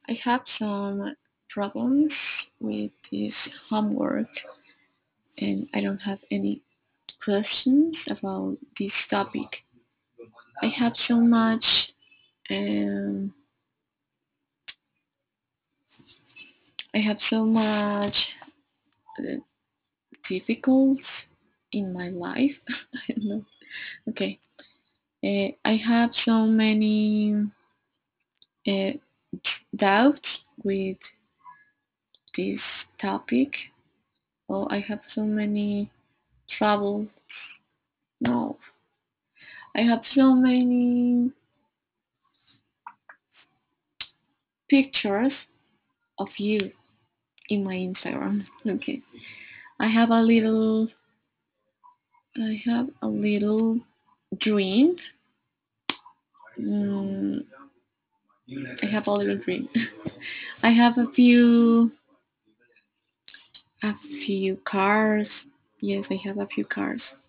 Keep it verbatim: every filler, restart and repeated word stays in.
I have some problems with this homework, and I don't have any questions about this topic. I have so much um, I have so much uh, difficult in my life. I don't know. Okay, uh, I have so many uh, doubts with this topic. Oh, I have so many trouble. No, I have so many pictures of you in my Instagram. Okay, I have a little. I have a little dream. Mm, I have a little dream. I have a few, a few cars. Yes, I have a few cars.